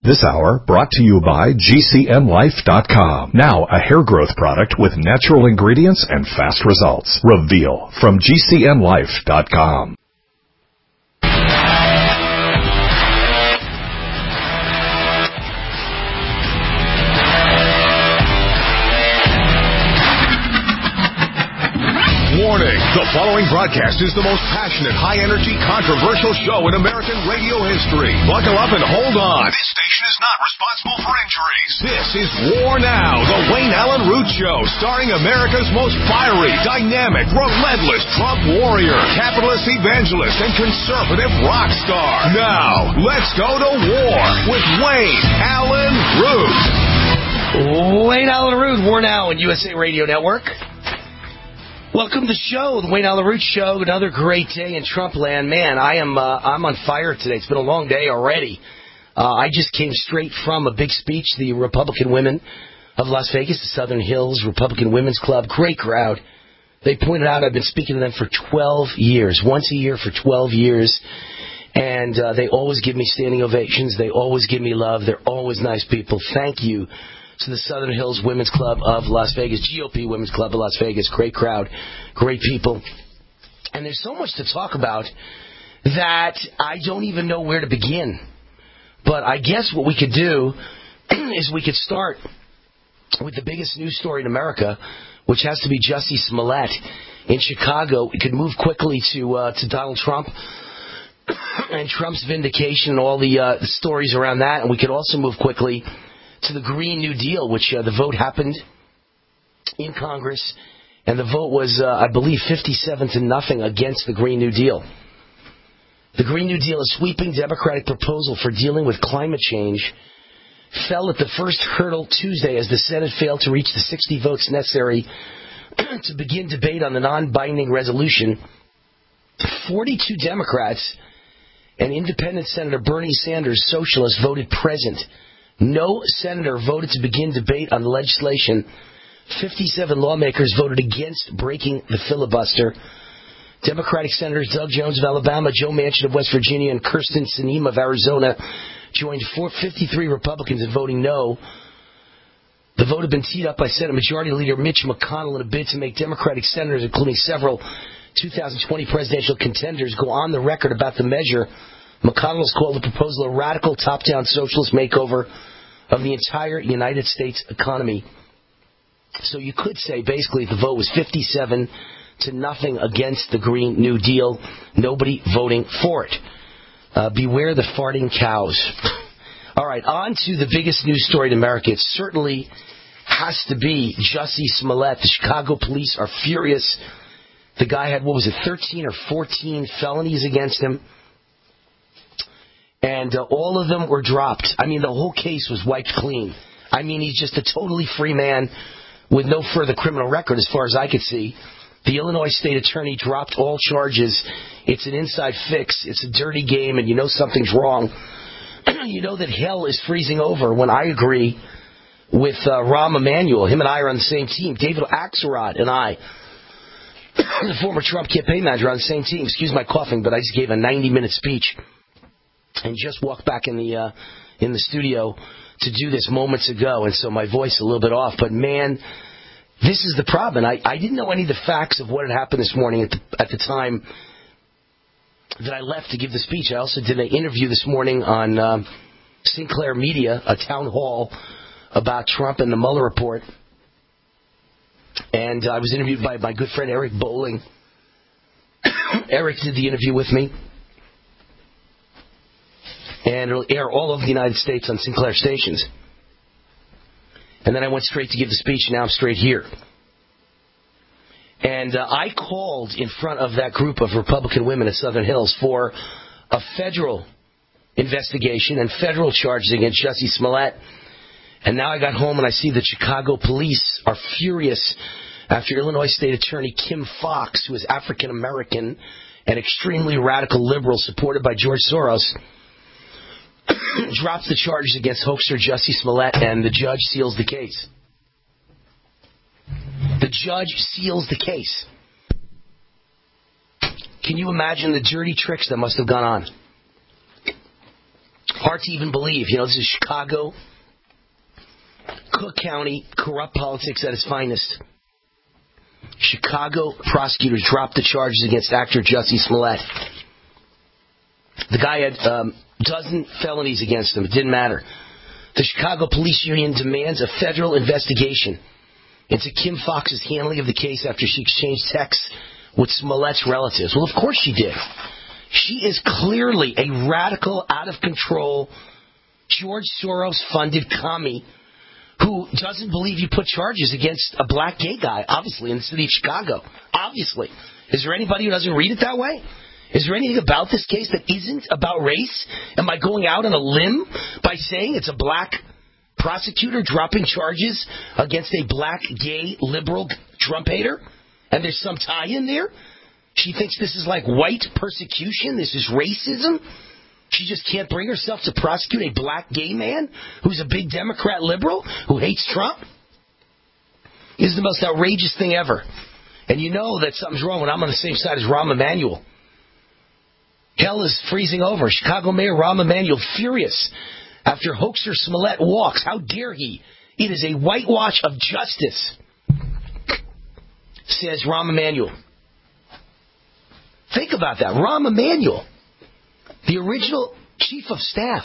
This hour brought to you by GCNLife.com. Now a hair growth product with natural ingredients and fast results. Reveal from GCNLife.com. Warning, the following broadcast is the most passionate, high-energy, controversial show in American radio history. Buckle up and hold on. This station is not responsible for injuries. This is War Now, the Wayne Allen Root Show, starring America's most fiery, dynamic, relentless Trump warrior, capitalist evangelist, and conservative rock star. Now, let's go to war with Wayne Allen Root. Wayne Allen Root, War Now on USA Radio Network. Welcome to the show, the Wayne Allen Root Show. Another great day in Trump land. Man, I'm on fire today. It's been a long day already. I just came straight from a big speech, the Republican women of Las Vegas, the Southern Hills Republican Women's Club. Great crowd. They pointed out I've been speaking to them for 12 years, once a year for 12 years. And they always give me standing ovations. They always give me love. They're always nice people. Thank you to the Southern Hills Women's Club of Las Vegas, GOP Women's Club of Las Vegas. Great crowd, great people. And there's so much to talk about that I don't even know where to begin. But I guess what we could do is we could start with the biggest news story in America, which has to be Jussie Smollett in Chicago. We could move quickly to Donald Trump and Trump's vindication and all the stories around that. And we could also move quickly to the Green New Deal, which the vote happened in Congress, and the vote was, I believe, 57-0 against the Green New Deal. The Green New Deal, a sweeping Democratic proposal for dealing with climate change, fell at the first hurdle Tuesday as the Senate failed to reach the 60 votes necessary to begin debate on the non-binding resolution. 42 Democrats and Independent Senator Bernie Sanders, socialist, voted present. No senator voted to begin debate on the legislation. 57 lawmakers voted against breaking the filibuster. Democratic Senators Doug Jones of Alabama, Joe Manchin of West Virginia, and Kyrsten Sinema of Arizona joined 53 Republicans in voting no. The vote had been teed up by Senate Majority Leader Mitch McConnell in a bid to make Democratic senators, including several 2020 presidential contenders, go on the record about the measure. McConnell has called the proposal a radical top-down socialist makeover of the entire United States economy. So you could say, basically, the vote was 57-0 against the Green New Deal. Nobody voting for it. Beware the farting cows. All right, on to the biggest news story in America. It certainly has to be Jussie Smollett. The Chicago police are furious. The guy had, 13 or 14 felonies against him. And all of them were dropped. I mean, the whole case was wiped clean. I mean, he's just a totally free man with no further criminal record as far as I could see. The Illinois state attorney dropped all charges. It's an inside fix. It's a dirty game, and you know something's wrong. You know that hell is freezing over when I agree with Rahm Emanuel. Him and I are on the same team. David Axelrod and I, the former Trump campaign manager, on the same team. Excuse my coughing, but I just gave a 90-minute speech and just walked back in the studio to do this moments ago, and so my voice a little bit off. But man, this is the problem. I didn't know any of the facts of what had happened this morning at the time that I left to give the speech. I also did an interview this morning on Sinclair Media, a town hall about Trump and the Mueller report. And I was interviewed by my good friend Eric Bolling. Eric did the interview with me. And it'll air all over the United States on Sinclair stations. And then I went straight to give the speech, and now I'm straight here. And I called in front of that group of Republican women at Southern Hills for a federal investigation and federal charges against Jussie Smollett. And now I got home and I see the Chicago police are furious after Illinois State Attorney Kim Foxx, who is African American and extremely radical liberal supported by George Soros, drops the charges against hoaxer Jussie Smollett, and the judge seals the case. The judge seals the case. Can you imagine the dirty tricks that must have gone on? Hard to even believe. This is Chicago, Cook County, corrupt politics at its finest. Chicago prosecutors dropped the charges against actor Jussie Smollett. The guy had dozen felonies against him. It didn't matter. The Chicago Police Union demands a federal investigation into Kim Foxx's handling of the case after she exchanged texts with Smollett's relatives. Well, of course she did. She is clearly a radical, out-of-control, George Soros-funded commie who doesn't believe you put charges against a black gay guy, obviously, in the city of Chicago. Obviously. Is there anybody who doesn't read it that way? Is there anything about this case that isn't about race? Am I going out on a limb by saying it's a black prosecutor dropping charges against a black, gay, liberal Trump hater? And there's some tie-in there? She thinks this is like white persecution? This is racism? She just can't bring herself to prosecute a black gay man who's a big Democrat liberal who hates Trump? This is the most outrageous thing ever. And you know that something's wrong when I'm on the same side as Rahm Emanuel. Hell is freezing over. Chicago Mayor Rahm Emanuel furious after hoaxer Smollett walks. How dare he? It is a whitewash of justice, says Rahm Emanuel. Think about that. Rahm Emanuel, the original chief of staff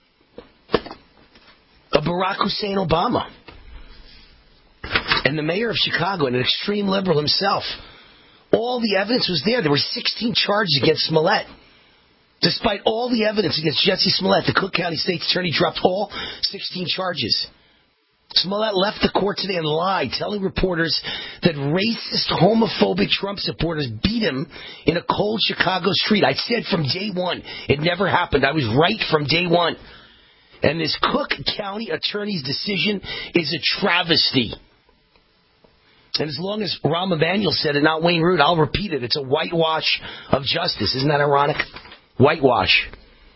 of Barack Hussein Obama, and the mayor of Chicago, and an extreme liberal himself. All the evidence was there. There were 16 charges against Smollett. Despite all the evidence against Jussie Smollett, the Cook County State's Attorney dropped all 16 charges. Smollett left the court today and lied, telling reporters that racist, homophobic Trump supporters beat him in a cold Chicago street. I said from day one, it never happened. I was right from day one. And this Cook County attorney's decision is a travesty. And as long as Rahm Emanuel said it, not Wayne Root, I'll repeat it. It's a whitewash of justice. Isn't that ironic? Whitewash.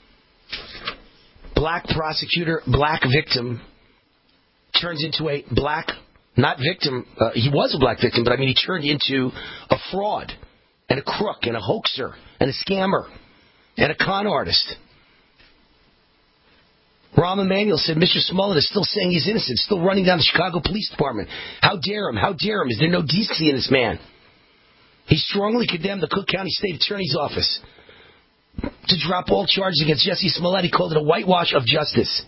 Black prosecutor, black victim, turns into a black, not victim, he was a black victim, but he turned into a fraud, and a crook, and a hoaxer, and a scammer, and a con artist. Rahm Emanuel said Mr. Smollett is still saying he's innocent, still running down the Chicago Police Department. How dare him? How dare him? Is there no decency in this man? He strongly condemned the Cook County State Attorney's Office to drop all charges against Jussie Smollett. He called it a whitewash of justice.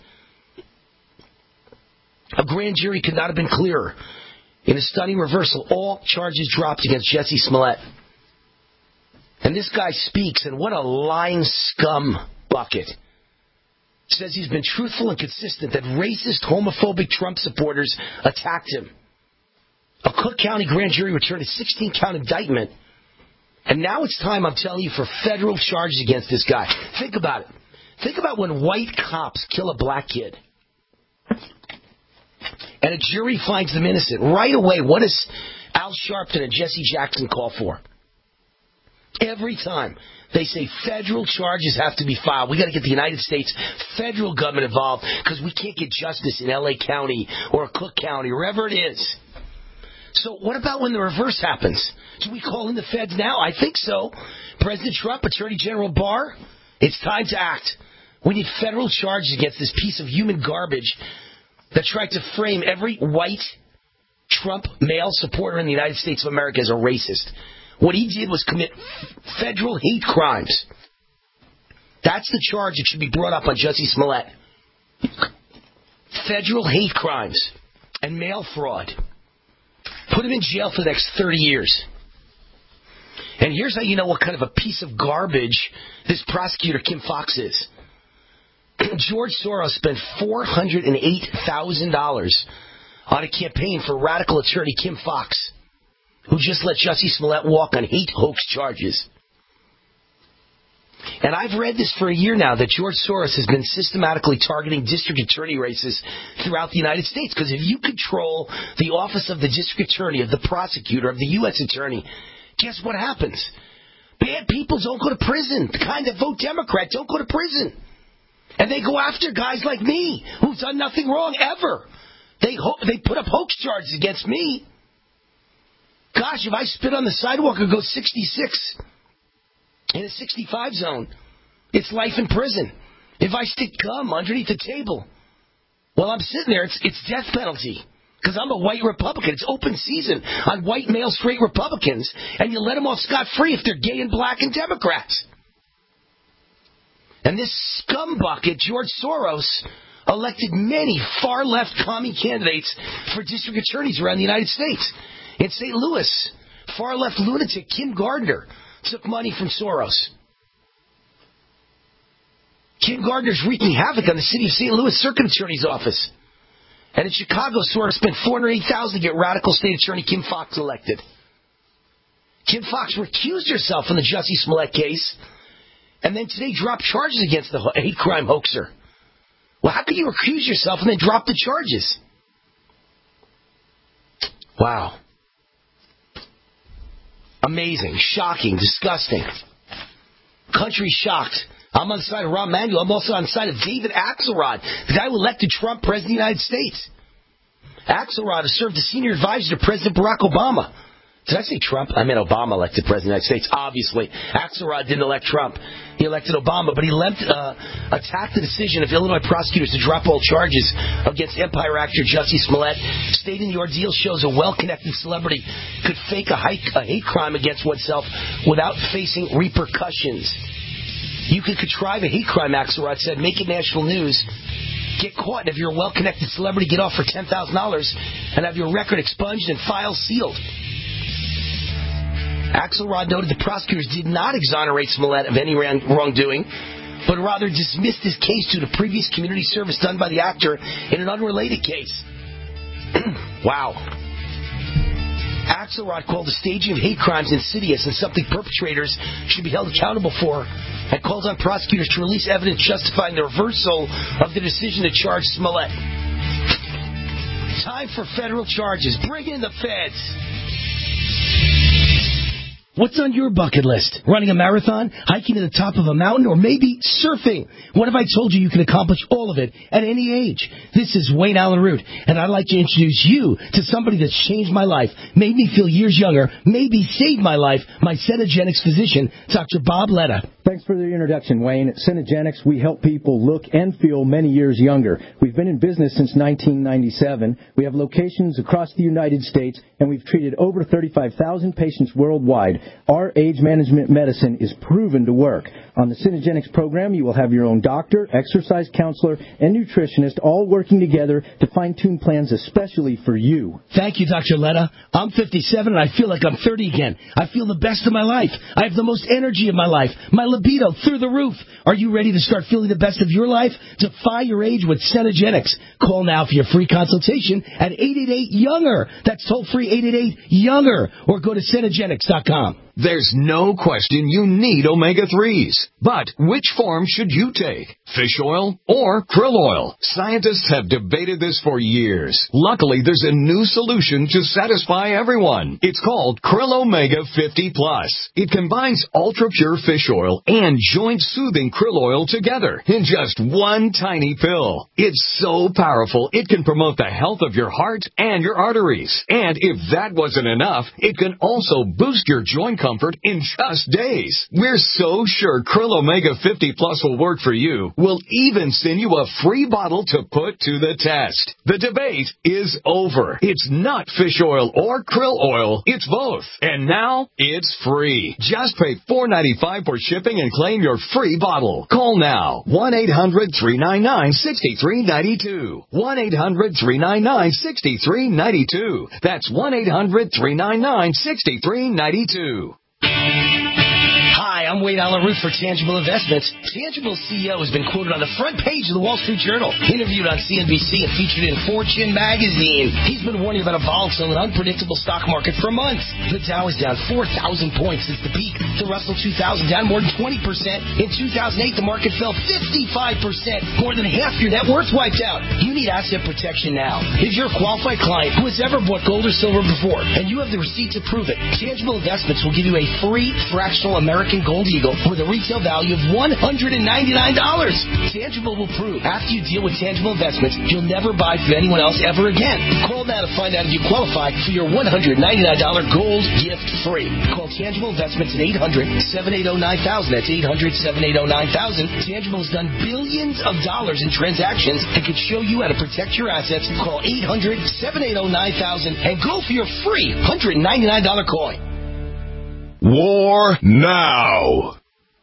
A grand jury could not have been clearer. In a stunning reversal, all charges dropped against Jussie Smollett. And this guy speaks, and what a lying scum bucket. Says he's been truthful and consistent that racist, homophobic Trump supporters attacked him. A Cook County grand jury returned a 16-count indictment. And now it's time, I'm telling you, for federal charges against this guy. Think about it. Think about when white cops kill a black kid. And a jury finds them innocent. Right away, what does Al Sharpton and Jesse Jackson call for? Every time they say federal charges have to be filed. We got to get the United States federal government involved because we can't get justice in L.A. County or Cook County, wherever it is. So what about when the reverse happens? Do we call in the feds now? I think so. President Trump, Attorney General Barr, it's time to act. We need federal charges against this piece of human garbage that tried to frame every white Trump male supporter in the United States of America as a racist. What he did was commit federal hate crimes. That's the charge that should be brought up on Jussie Smollett. Federal hate crimes and mail fraud. Put him in jail for the next 30 years. And here's how you know what kind of a piece of garbage this prosecutor Kim Foxx is. George Soros spent $408,000 on a campaign for radical attorney Kim Foxx, who just let Jussie Smollett walk on hate hoax charges. And I've read this for a year now, that George Soros has been systematically targeting district attorney races throughout the United States. Because if you control the office of the district attorney, of the prosecutor, of the U.S. attorney, guess what happens? Bad people don't go to prison. The kind that vote Democrat don't go to prison. And they go after guys like me, who've done nothing wrong ever. They put up hoax charges against me. Gosh, if I spit on the sidewalk or go 66 in a 65 zone, it's life in prison. If I stick gum underneath the table while I'm sitting there, it's death penalty. Because I'm a white Republican. It's open season on white male straight Republicans, and you let them off scot-free if they're gay and black and Democrats. And this scumbucket, George Soros, elected many far-left commie candidates for district attorneys around the United States. In St. Louis, far-left lunatic Kim Gardner took money from Soros. Kim Gardner's wreaking havoc on the city of St. Louis Circuit Attorney's office. And in Chicago, Soros spent $480,000 to get radical state attorney Kim Foxx elected. Kim Foxx recused herself from the Jussie Smollett case, and then today dropped charges against the hate crime hoaxer. Well, how could you recuse yourself and then drop the charges? Wow. Amazing, shocking, disgusting. Country shocked. I'm on the side of Rahm Emanuel. I'm also on the side of David Axelrod, the guy who elected Trump president of the United States. Axelrod has served as senior advisor to President Barack Obama. Did I say Trump? I meant Obama elected president of the United States. Obviously, Axelrod didn't elect Trump. He elected Obama, but he attacked the decision of Illinois prosecutors to drop all charges against Empire actor Jussie Smollett, stating the ordeal shows a well-connected celebrity could fake a hate crime against oneself without facing repercussions. You could contrive a hate crime, Axelrod said, make it national news, get caught, and if you're a well-connected celebrity, get off for $10,000 and have your record expunged and files sealed. Axelrod noted the prosecutors did not exonerate Smollett of any wrongdoing, but rather dismissed his case due to previous community service done by the actor in an unrelated case. Wow. Axelrod called the staging of hate crimes insidious and something perpetrators should be held accountable for, and calls on prosecutors to release evidence justifying the reversal of the decision to charge Smollett. Time for federal charges. Bring in the feds. What's on your bucket list? Running a marathon, hiking to the top of a mountain, or maybe surfing? What if I told you can accomplish all of it at any age? This is Wayne Allen Root, and I'd like to introduce you to somebody that's changed my life, made me feel years younger, maybe saved my life, my Cenegenics physician, Dr. Bob Letta. Thanks for the introduction, Wayne. At Cenegenics, we help people look and feel many years younger. We've been in business since 1997. We have locations across the United States, and we've treated over 35,000 patients worldwide. Our age management medicine is proven to work. On the Cenegenics program, you will have your own doctor, exercise counselor, and nutritionist all working together to fine-tune plans especially for you. Thank you, Dr. Letta. I'm 57 and I feel like I'm 30 again. I feel the best of my life. I have the most energy of my life. My libido through the roof. Are you ready to start feeling the best of your life? Defy your age with Cenegenics. Call now for your free consultation at 888-YOUNGER. That's toll-free 888-YOUNGER. Or go to Cenegenics.com. There's no question you need omega-3s. But which form should you take? Fish oil or krill oil? Scientists have debated this for years. Luckily, there's a new solution to satisfy everyone. It's called Krill Omega 50 Plus. It combines ultra-pure fish oil and joint-soothing krill oil together in just one tiny pill. It's so powerful, it can promote the health of your heart and your arteries. And if that wasn't enough, it can also boost your joint comfort in just days. We're so sure Krill Omega 50 Plus will work for you. We'll even send you a free bottle to put to the test. The debate is over. It's not fish oil or krill oil. It's both. And now it's free. Just pay $4.95 for shipping and claim your free bottle. Call now. 1-800-399-6392. 1-800-399-6392. That's 1-800-399-6392. Hi, I'm Wayne Allen Root for Tangible Investments. Tangible's CEO has been quoted on the front page of the Wall Street Journal, interviewed on CNBC, and featured in Fortune magazine. He's been warning about a volatile and unpredictable stock market for months. The Dow is down 4,000 points since the peak. The Russell 2000 down more than 20%. In 2008, the market fell 55%. More than half your net worth wiped out. You need asset protection now. If you're a qualified client who has ever bought gold or silver before, and you have the receipt to prove it, Tangible Investments will give you a free fractional American Gold Eagle with a retail value of $199. Tangible will prove after you deal with Tangible Investments, you'll never buy from anyone else ever again. Call now to find out if you qualify for your $199 gold gift free. Call Tangible Investments at 800-780-9000. That's 800-780-9000. Tangible has done billions of dollars in transactions and can show you how to protect your assets. Call 800-780-9000 and go for your free $199 coin. War now.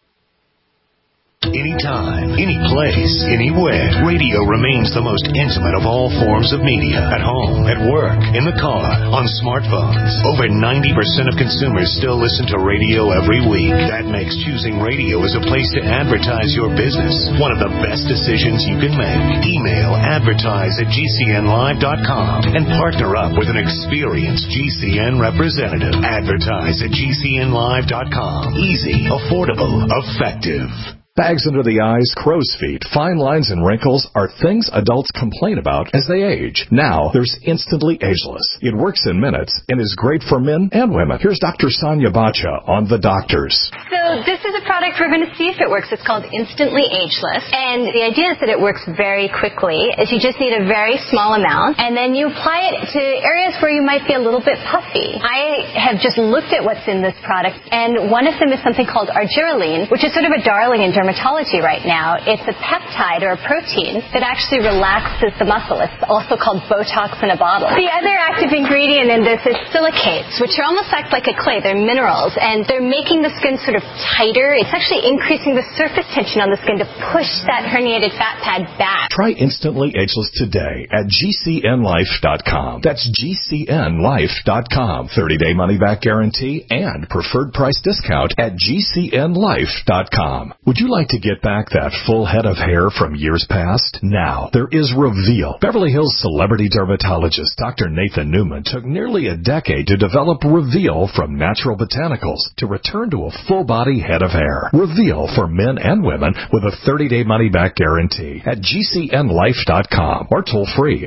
Anytime, any place, anywhere, radio remains the most intimate of all forms of media. At home, at work, in the car, on smartphones. Over 90% of consumers still listen to radio every week. That makes choosing radio as a place to advertise your business one of the best decisions you can make. Email advertise@gcnlive.com and partner up with an experienced GCN representative. Advertise@gcnlive.com. Easy, affordable, effective. Bags under the eyes, crow's feet, fine lines, and wrinkles are things adults complain about as they age. Now, there's Instantly Ageless. It works in minutes and is great for men and women. Here's Dr. Sonia Bacha on The Doctors. So this is a product we're going to see if it works. It's called Instantly Ageless. And the idea is that it works very quickly. Is you just need a very small amount, and then you apply it to areas where you might be a little bit puffy. I have just looked at what's in this product, and one of them is something called argireline, which is sort of a darling in dermatology right now. It's a peptide or a protein that actually relaxes the muscle. It's also called Botox in a bottle. The other active ingredient in this is silicates, which are almost act like a clay. They're minerals, and they're making the skin sort of tighter. It's actually increasing the surface tension on the skin to push that herniated fat pad back. Try Instantly Ageless today at GCNlife.com. That's GCNlife.com. 30-day money-back guarantee and preferred price discount at GCNlife.com. Would you like to get back that full head of hair from years past? Now, there is Reveal. Beverly Hills celebrity dermatologist Dr. Nathan Newman took nearly a decade to develop Reveal from natural botanicals to return to a full-body head of hair. Reveal for men and women with a 30-day money-back guarantee at GCNlife.com or toll-free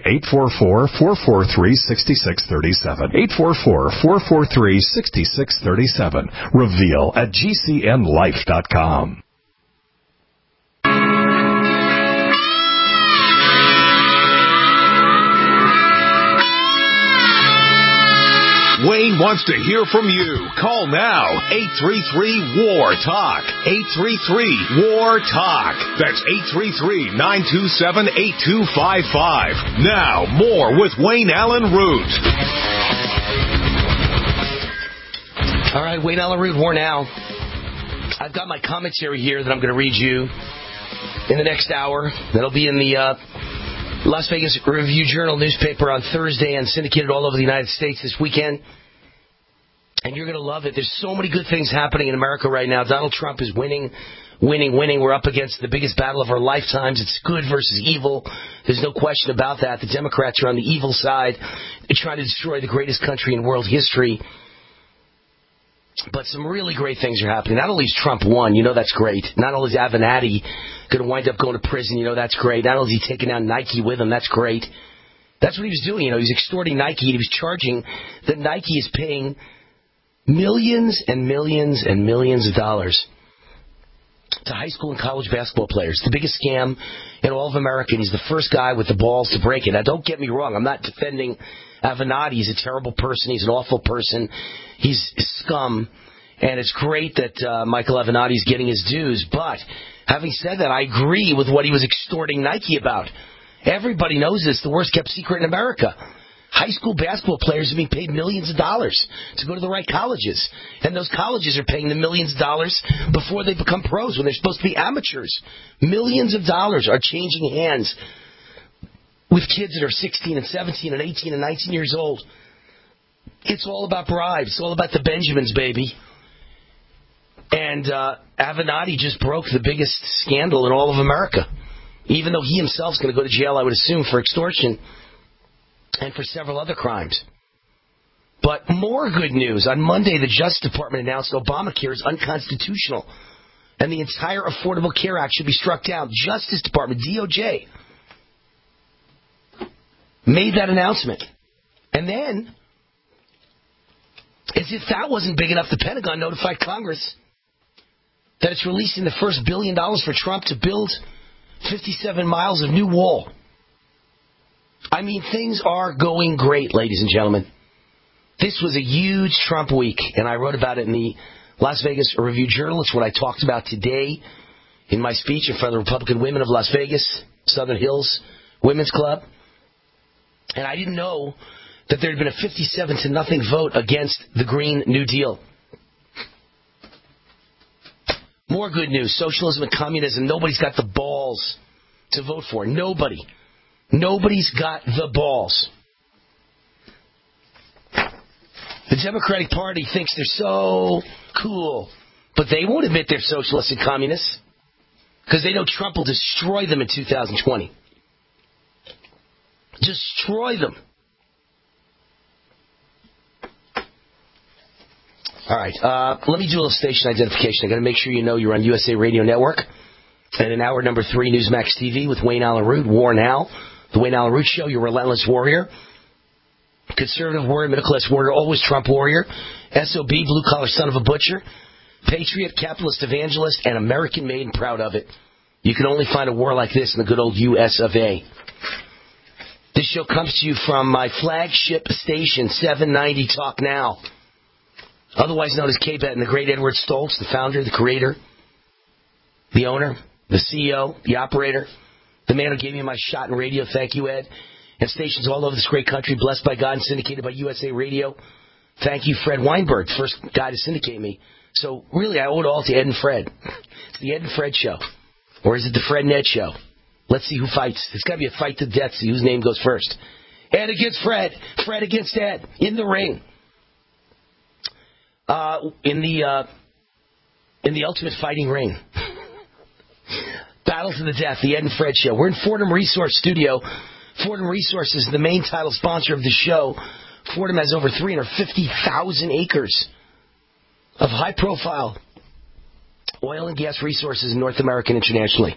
844-443-6637. 844-443-6637. Reveal at GCNlife.com. Wayne wants to hear from you. Call now. 833-WAR-TALK. 833-WAR-TALK. That's 833-927-8255. Now, more with Wayne Allen Root. All right, Wayne Allen Root, War Now. I've got my commentary here that I'm going to read you in the next hour. That'll be in the Las Vegas Review-Journal newspaper on Thursday and syndicated all over the United States this weekend. And you're going to love it. There's so many good things happening in America right now. Donald Trump is winning. We're up against the biggest battle of our lifetimes. It's good versus evil. There's no question about that. The Democrats are on the evil side. They're trying to destroy the greatest country in world history. But some really great things are happening. Not only is Trump won, you know that's great. Not only is Avenatti going to wind up going to prison, you know that's great. Not only is he taking down Nike with him, that's great. That's what he was doing. You know, he was extorting Nike, and he was charging that Nike is paying millions and millions and millions of dollars to high school and college basketball players. The biggest scam in all of America, and he's the first guy with the balls to break it. Now, don't get me wrong. I'm not defending Avenatti. He's a terrible person. He's an awful person. He's scum. And it's great that Michael Avenatti's getting his dues. But having said that, I agree with what he was extorting Nike about. Everybody knows this. The worst kept secret in America. High school basketball players are being paid millions of dollars to go to the right colleges. And those colleges are paying them millions of dollars before they become pros when they're supposed to be amateurs. Millions of dollars are changing hands with kids that are 16 and 17 and 18 and 19 years old. It's all about bribes. It's all about the Benjamins, baby. And Avenatti just broke the biggest scandal in all of America. Even though he himself's going to go to jail, I would assume, for extortion and for several other crimes. But more good news. On Monday, the Justice Department announced Obamacare is unconstitutional, and the entire Affordable Care Act should be struck down. Justice Department, DOJ. made that announcement. And then, as if that wasn't big enough, the Pentagon notified Congress that it's releasing the first $1 billion for Trump to build 57 miles of new wall. I mean, things are going great, ladies and gentlemen. This was a huge Trump week, and I wrote about it in the Las Vegas Review-Journal. It's what I talked about today in my speech in front of the Republican Women of Las Vegas, Southern Hills Women's Club. And I didn't know that there had been a 57-0 vote against the Green New Deal. More good news. Socialism and communism, nobody's got the balls to vote for. Nobody. Nobody's got the balls. The Democratic Party thinks they're so cool, but they won't admit they're socialists and communists because they know Trump will destroy them in 2020. Destroy them. All right, let me do a little station identification. I got to make sure you know you're on USA Radio Network. And in hour number 3, Newsmax TV with Wayne Allyn Root, War Now. The Wayne Allyn Root Show, your relentless warrior. Conservative warrior, middle-class warrior, always Trump warrior. SOB, blue-collar son of a butcher. Patriot, capitalist evangelist, and American-made and proud of it. You can only find a war like this in the good old US of A. This show comes to you from my flagship station, 790 Talk Now. Otherwise known as KBET, and the great Edward Stoltz, the founder, the creator, the owner, the CEO, the operator, the man who gave me my shot in radio. Thank you, Ed. And stations all over this great country, blessed by God and syndicated by USA Radio. Thank you, Fred Weinberg, first guy to syndicate me. So really, I owe it all to Ed and Fred. It's the Ed and Fred Show. Or is it the Fred and Ed Show? Let's see who fights. It's got to be a fight to death, see whose name goes first. Ed against Fred. Fred against Ed. In the ring. In the ultimate fighting ring. Battle to the death, the Ed and Fred Show. We're in Fordham Resource Studio. Fordham Resources is the main title sponsor of the show. Fordham has over 350,000 acres of high-profile oil and gas resources in North America and internationally.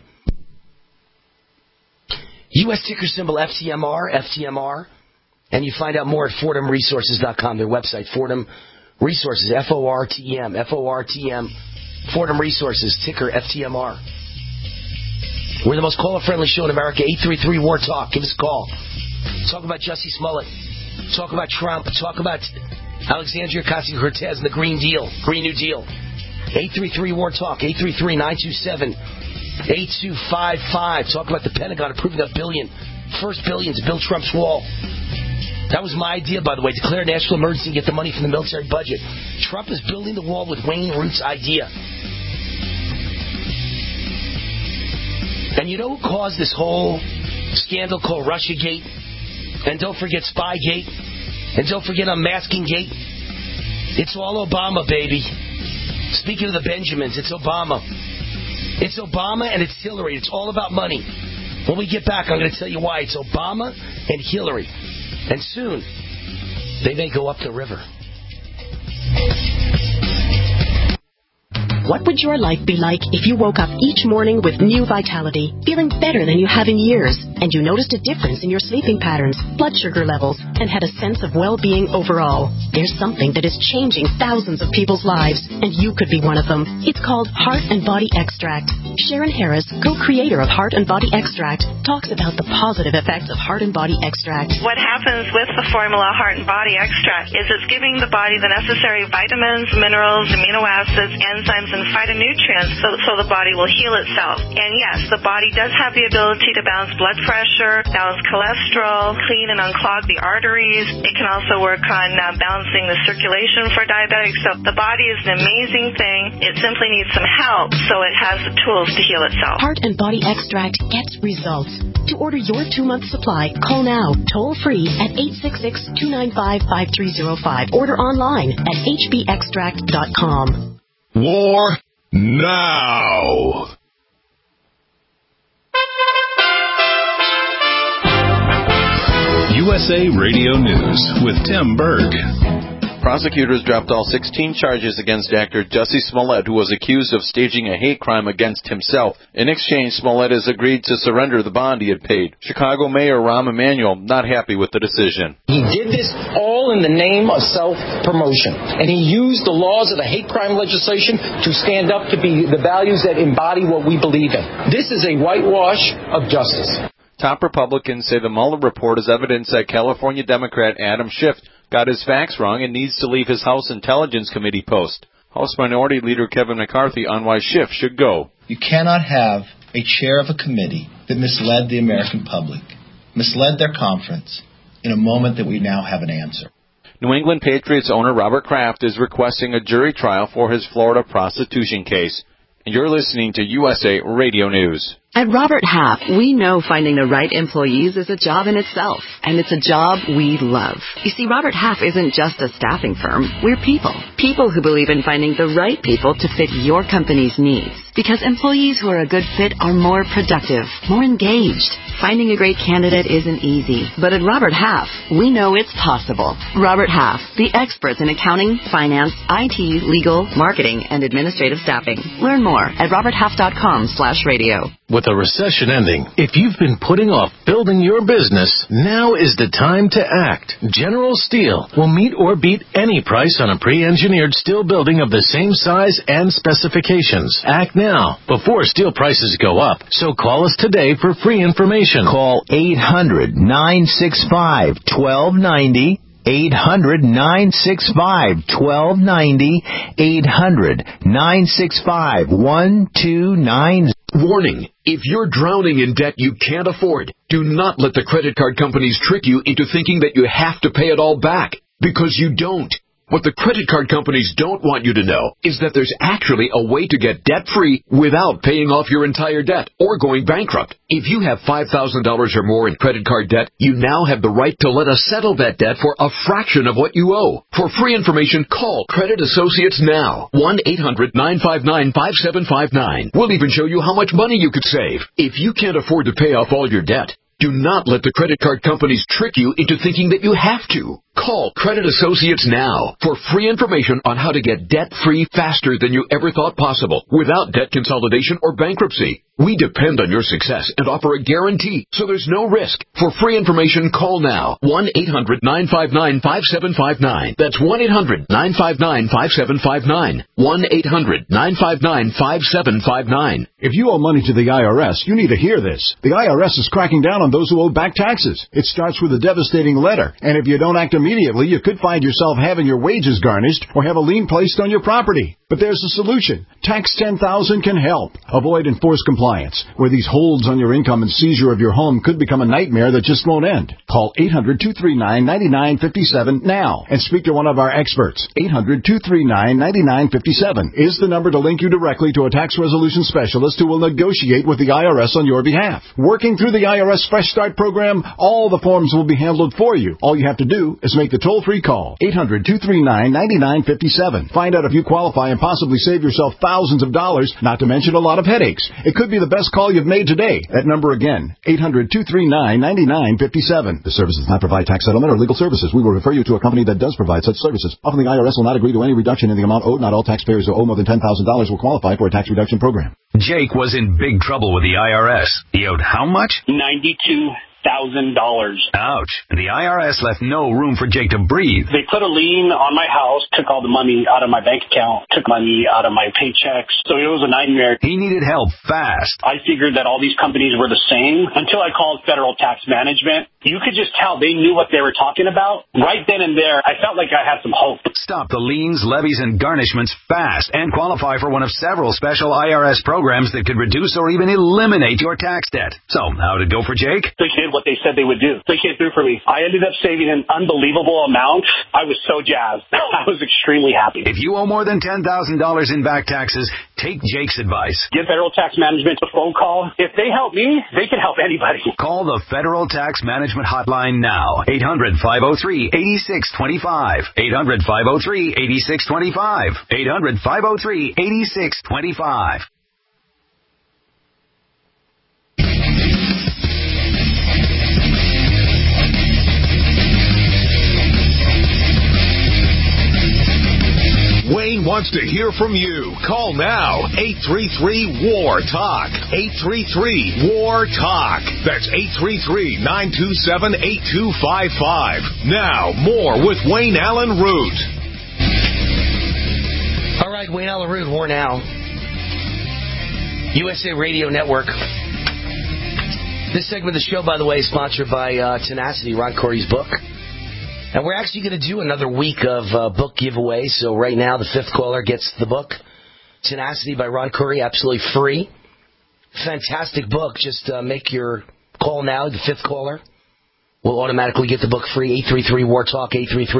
U.S. ticker symbol FTMR. And you find out more at FordhamResources.com, their website, Fordham Resources, FORTM, Fordham Resources, ticker FTMR. We're the most caller-friendly show in America, 833-WAR-TALK. Give us a call. Talk about Jussie Smollett. Talk about Trump. Talk about Alexandria Ocasio-Cortez and the Green New Deal. 833-WAR-TALK, 833-927-8255. Talk about the Pentagon approving $1 billion. First billion to build Trump's wall. That was my idea, by the way. Declare a national emergency and get the money from the military budget. Trump is building the wall with Wayne Root's idea. And you know who caused this whole scandal called Russiagate? And don't forget Spygate? And don't forget Unmaskingate? It's all Obama, baby. Speaking of the Benjamins, it's Obama. It's Obama and it's Hillary. It's all about money. When we get back, I'm going to tell you why. It's Obama and Hillary. And soon, they may go up the river. What would your life be like if you woke up each morning with new vitality, feeling better than you have in years, and you noticed a difference in your sleeping patterns, blood sugar levels, and had a sense of well-being overall? There's something that is changing thousands of people's lives, and you could be one of them. It's called Heart and Body Extract. Sharon Harris, co-creator of Heart and Body Extract, talks about the positive effects of Heart and Body Extract. What happens with the formula Heart and Body Extract is it's giving the body the necessary vitamins, minerals, amino acids, enzymes, and phytonutrients so the body will heal itself. And yes, the body does have the ability to balance blood pressure, balance cholesterol, clean and unclog the arteries. It can also work on balancing the circulation for diabetics. So the body is an amazing thing. It simply needs some help so it has the tools to heal itself. Heart and Body Extract gets results. To order your 2-month supply, call now, toll free at 866-295-5305. Order online at hbextract.com. War now. USA Radio News with Tim Berg. prosecutors dropped all 16 charges against actor Jussie Smollett, who was accused of staging a hate crime against himself. In exchange, Smollett has agreed to surrender the bond he had paid. Chicago Mayor Rahm Emanuel not happy with the decision. He did this all in the name of self-promotion, and he used the laws of the hate crime legislation to stand up to be the values that embody what we believe in. This is a whitewash of justice. Top Republicans say the Mueller report is evidence that California Democrat Adam Schiff got his facts wrong and needs to leave his House Intelligence Committee post. House Minority Leader Kevin McCarthy on why Schiff should go. You cannot have a chair of a committee that misled the American public, misled their conference, in a moment that we now have an answer. New England Patriots owner Robert Kraft is requesting a jury trial for his Florida prostitution case. And you're listening to USA Radio News. At Robert Half, we know finding the right employees is a job in itself, and it's a job we love. You see, Robert Half isn't just a staffing firm. We're people. People who believe in finding the right people to fit your company's needs. Because employees who are a good fit are more productive, more engaged. Finding a great candidate isn't easy, but at Robert Half, we know it's possible. Robert Half, the experts in accounting, finance, IT, legal, marketing, and administrative staffing. Learn more at roberthalf.com/radio. With a recession ending, if you've been putting off building your business, now is the time to act. General Steel will meet or beat any price on a pre-engineered steel building of the same size and specifications. Act now, before steel prices go up. So call us today for free information. Call 800-965-1290. 800-965-1290. 800-965-1290. Warning, if you're drowning in debt you can't afford, do not let the credit card companies trick you into thinking that you have to pay it all back, because you don't. What the credit card companies don't want you to know is that there's actually a way to get debt-free without paying off your entire debt or going bankrupt. If you have $5,000 or more in credit card debt, you now have the right to let us settle that debt for a fraction of what you owe. For free information, call Credit Associates now. 1-800-959-5759. We'll even show you how much money you could save. If you can't afford to pay off all your debt, do not let the credit card companies trick you into thinking that you have to. Call Credit Associates now for free information on how to get debt-free faster than you ever thought possible without debt consolidation or bankruptcy. We depend on your success and offer a guarantee, so there's no risk. For free information, call now. 1-800-959-5759. That's 1-800-959-5759. 1-800-959-5759. If you owe money to the IRS, you need to hear this. The IRS is cracking down on those who owe back taxes. It starts with a devastating letter, and if you don't act immediately, you could find yourself having your wages garnished or have a lien placed on your property. But there's a solution. Tax 10,000 can help. Avoid enforced compliance, where these holds on your income and seizure of your home could become a nightmare that just won't end. Call 800-239-9957 now and speak to one of our experts. 800-239-9957 is the number to link you directly to a tax resolution specialist who will negotiate with the IRS on your behalf. Working through the IRS Fresh Start program, all the forms will be handled for you. All you have to do is make the toll-free call. 800-239-9957. Find out if you qualify and possibly save yourself thousands of dollars, not to mention a lot of headaches. It could be the best call you've made today. That number again, 800-239-9957. The service does not provide tax settlement or legal services. We will refer you to a company that does provide such services. Often the IRS will not agree to any reduction in the amount owed. Not all taxpayers who owe more than $10,000 will qualify for a tax reduction program. Jake was in big trouble with the IRS. He owed how much? $92,000. Ouch. The IRS left no room for Jake to breathe. They put a lien on my house, took all the money out of my bank account, took money out of my paychecks. So it was a nightmare. He needed help fast. I figured that all these companies were the same until I called Federal Tax Management. You could just tell they knew what they were talking about. Right then and there, I felt like I had some hope. Stop the liens, levies, and garnishments fast and qualify for one of several special IRS programs that could reduce or even eliminate your tax debt. So, how did it go for Jake? They did what they said they would do. They came through for me. I ended up saving an unbelievable amount. I was so jazzed. I was extremely happy. If you owe more than $10,000 in back taxes, take Jake's advice. Give Federal Tax Management a phone call. If they help me, they can help anybody. Call the Federal Tax Management Hotline now. 800-503-8625. 800-503-8625. 800-503-8625. wants to hear from you. Call now. 833-WAR-TALK. 833-WAR-TALK. That's 833-927-8255. Now, more with Wayne Allen Root. All right, Wayne Allen Root, War Now. USA Radio Network. This segment of the show, by the way, is sponsored by Tenacity, Ron Corey's book. And we're actually going to do another week of book giveaway. So right now, the fifth caller gets the book. Tenacity by Ron Corey, absolutely free. Fantastic book. Just make your call now. The fifth caller will automatically get the book free. 833-WAR-TALK,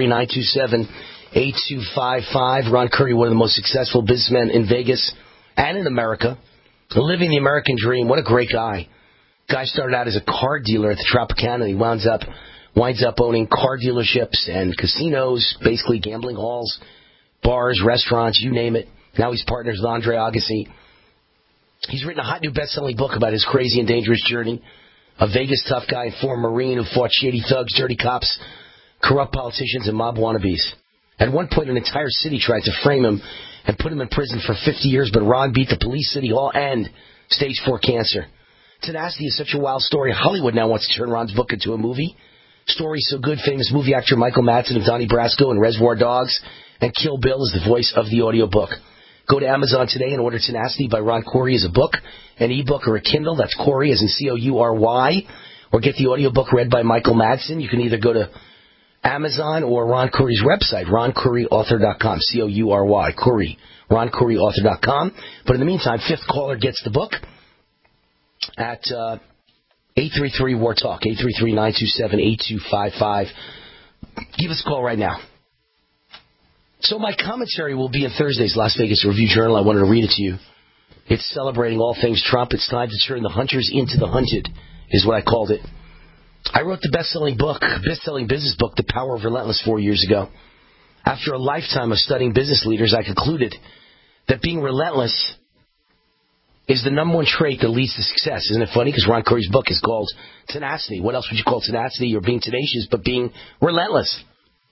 833-927-8255. Ron Corey, one of the most successful businessmen in Vegas and in America. Living the American dream. What a great guy. Guy started out as a car dealer at the Tropicana. He winds up owning car dealerships and casinos, basically gambling halls, bars, restaurants, you name it. Now he's partners with Andre Agassi. He's written a hot new best-selling book about his crazy and dangerous journey. A Vegas tough guy and former Marine who fought shady thugs, dirty cops, corrupt politicians, and mob wannabes. At one point, an entire city tried to frame him and put him in prison for 50 years, but Ron beat the police, City Hall, and stage 4 cancer. Tenacity is such a wild story. Hollywood now wants to turn Ron's book into a movie. Story so good, famous movie actor Michael Madsen of Donnie Brasco and Reservoir Dogs and Kill Bill is the voice of the audiobook. Go to Amazon today and order Tenacity by Ron Corey as a book, an ebook, or a Kindle. That's Corey as in Coury. Or get the audiobook read by Michael Madsen. You can either go to Amazon or Ron Corey's website, RonCoreyAuthor.com, Coury, Corey, RonCoreyAuthor.com. But in the meantime, fifth caller gets the book at 833-WAR-TALK, 833-927-8255. Give us a call right now. So my commentary will be in Thursday's Las Vegas Review-Journal. I wanted to read it to you. It's celebrating all things Trump. It's time to turn the hunters into the hunted, is what I called it. I wrote the best-selling business book, The Power of Relentless, 4 years ago. After a lifetime of studying business leaders, I concluded that being relentless is the number one trait that leads to success. Isn't it funny? Because Ron Corey's book is called Tenacity. What else would you call tenacity? You're being tenacious, but being relentless.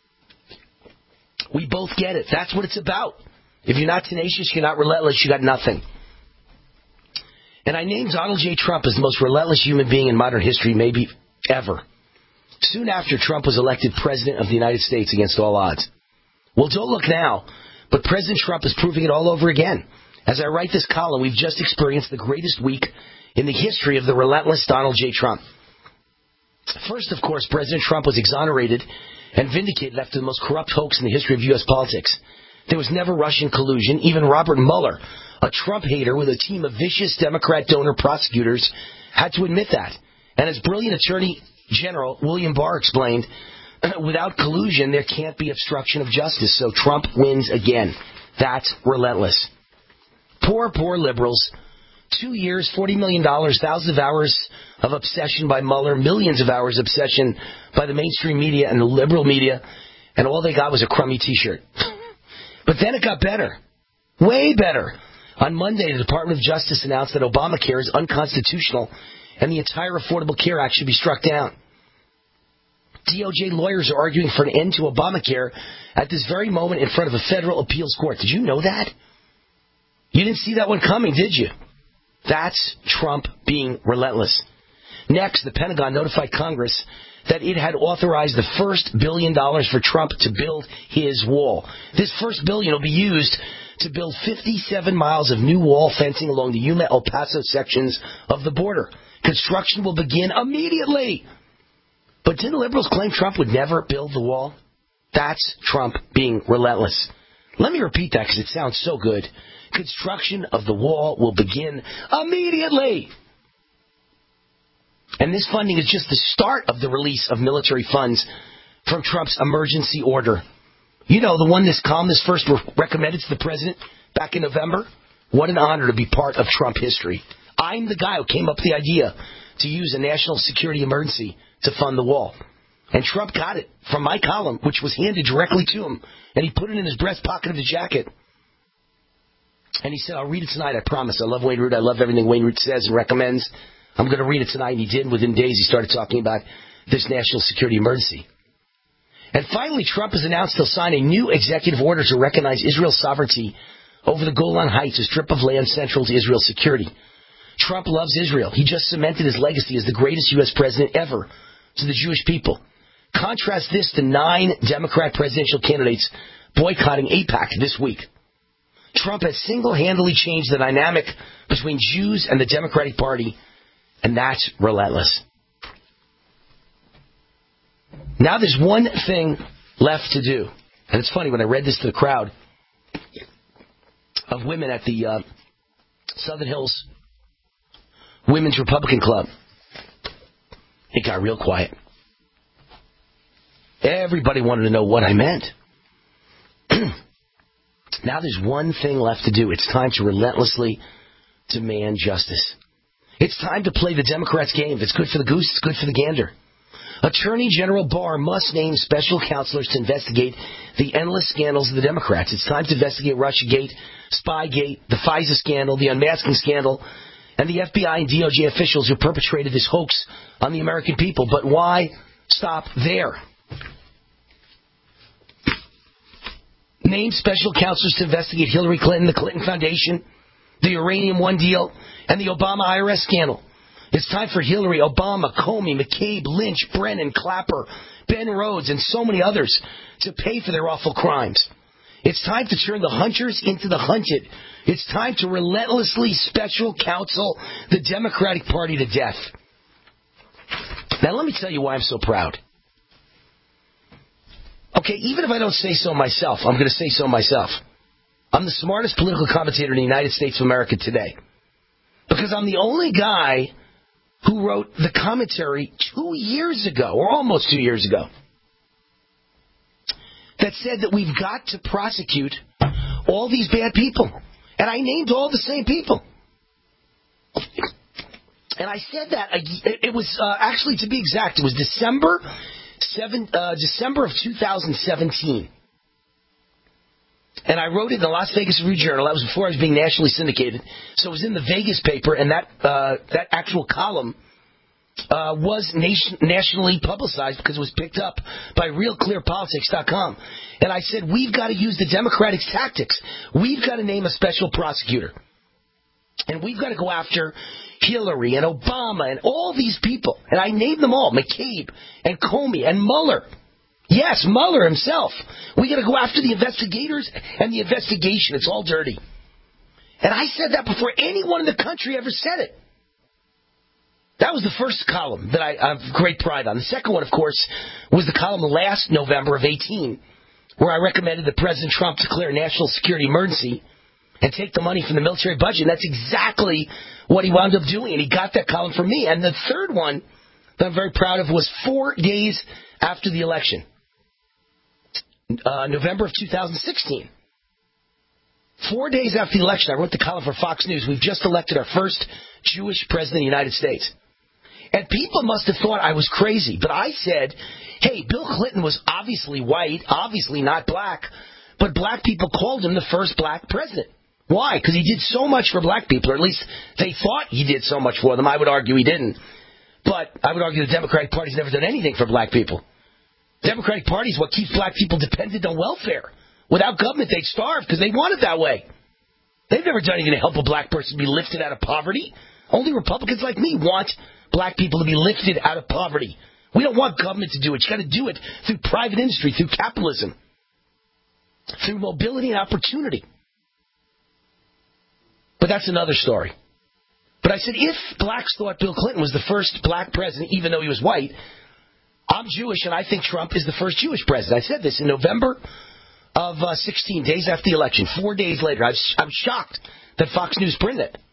We both get it. That's what it's about. If you're not tenacious, you're not relentless, you got nothing. And I named Donald J. Trump as the most relentless human being in modern history, maybe ever. Soon after Trump was elected president of the United States against all odds. Well, don't look now, but President Trump is proving it all over again. As I write this column, we've just experienced the greatest week in the history of the relentless Donald J. Trump. First, of course, President Trump was exonerated and vindicated after the most corrupt hoax in the history of U.S. politics. There was never Russian collusion. Even Robert Mueller, a Trump hater with a team of vicious Democrat donor prosecutors, had to admit that. And as brilliant Attorney General William Barr explained, without collusion, there can't be obstruction of justice. So Trump wins again. That's relentless. Poor liberals. 2 years, $40 million, thousands of hours of obsession by Mueller, millions of hours of obsession by the mainstream media and the liberal media, and all they got was a crummy T-shirt. But then it got better. Way better. On Monday, the Department of Justice announced that Obamacare is unconstitutional and the entire Affordable Care Act should be struck down. DOJ lawyers are arguing for an end to Obamacare at this very moment in front of a federal appeals court. Did you know that? You didn't see that one coming, did you? That's Trump being relentless. Next, the Pentagon notified Congress that it had authorized the first $1 billion for Trump to build his wall. This first $1 billion will be used to build 57 miles of new wall fencing along the Yuma-El Paso sections of the border. Construction will begin immediately. But didn't liberals claim Trump would never build the wall? That's Trump being relentless. Let me repeat that because it sounds so good. Construction of the wall will begin immediately. And this funding is just the start of the release of military funds from Trump's emergency order. You know, the one this columnist first recommended to the president back in November. What an honor to be part of Trump history. I'm the guy who came up with the idea to use a national security emergency to fund the wall. And Trump got it from my column, which was handed directly to him. And he put it in his breast pocket of his jacket. And he said, I'll read it tonight, I promise. I love Wayne Root. I love everything Wayne Root says and recommends. I'm going to read it tonight. And he did. And within days, he started talking about this national security emergency. And finally, Trump has announced he'll sign a new executive order to recognize Israel's sovereignty over the Golan Heights, a strip of land central to Israel's security. Trump loves Israel. He just cemented his legacy as the greatest U.S. president ever to the Jewish people. Contrast this to 9 Democrat presidential candidates boycotting AIPAC this week. Trump has single-handedly changed the dynamic between Jews and the Democratic Party, and that's relentless. Now there's one thing left to do. And it's funny, when I read this to the crowd of women at the Southern Hills Women's Republican Club, it got real quiet. Everybody wanted to know what I meant. Now there's one thing left to do. It's time to relentlessly demand justice. It's time to play the Democrats' game. If it's good for the goose, it's good for the gander. Attorney General Barr must name special counselors to investigate the endless scandals of the Democrats. It's time to investigate Russiagate, Spygate, the FISA scandal, the unmasking scandal, and the FBI and DOJ officials who perpetrated this hoax on the American people. But why stop there? Name special counselors to investigate Hillary Clinton, the Clinton Foundation, the Uranium One deal, and the Obama IRS scandal. It's time for Hillary, Obama, Comey, McCabe, Lynch, Brennan, Clapper, Ben Rhodes, and so many others to pay for their awful crimes. It's time to turn the hunters into the hunted. It's time to relentlessly special counsel the Democratic Party to death. Now let me tell you why I'm so proud. Okay, even if I don't say so myself, I'm going to say so myself. I'm the smartest political commentator in the United States of America today. Because I'm the only guy who wrote the commentary 2 years ago, or almost 2 years ago, that said that we've got to prosecute all these bad people. And I named all the same people. And I said that, it was actually, to be exact, it was December of 2017. And I wrote it in the Las Vegas Review-Journal. That was before I was being nationally syndicated. So it was in the Vegas paper, and that actual column was nationally publicized because it was picked up by RealClearPolitics.com. And I said, we've got to use the Democratic tactics. We've got to name a special prosecutor. And we've got to go after Hillary and Obama and all these people. And I named them all, McCabe and Comey and Mueller. Yes, Mueller himself. We got to go after the investigators and the investigation. It's all dirty. And I said that before anyone in the country ever said it. That was the first column that I have great pride on. The second one, of course, was the column last November of 18, where I recommended that President Trump declare a national security emergency and take the money from the military budget. And that's exactly what he wound up doing, and he got that column from me. And the third one that I'm very proud of was 4 days after the election, November of 2016. 4 days after the election, I wrote the column for Fox News. We've just elected our first Jewish president of the United States. And people must have thought I was crazy, but I said, hey, Bill Clinton was obviously white, obviously not black, but black people called him the first black president. Why? Because he did so much for black people, or at least they thought he did so much for them. I would argue he didn't. But I would argue the Democratic Party's never done anything for black people. The Democratic Party is what keeps black people dependent on welfare. Without government, they'd starve because they want it that way. They've never done anything to help a black person be lifted out of poverty. Only Republicans like me want black people to be lifted out of poverty. We don't want government to do it. You got to do it through private industry, through capitalism, through mobility and opportunity. But that's another story. But I said, if blacks thought Bill Clinton was the first black president, even though he was white, I'm Jewish and I think Trump is the first Jewish president. I said this in November of 16, days after the election. 4 days later, I'm shocked that Fox News printed it.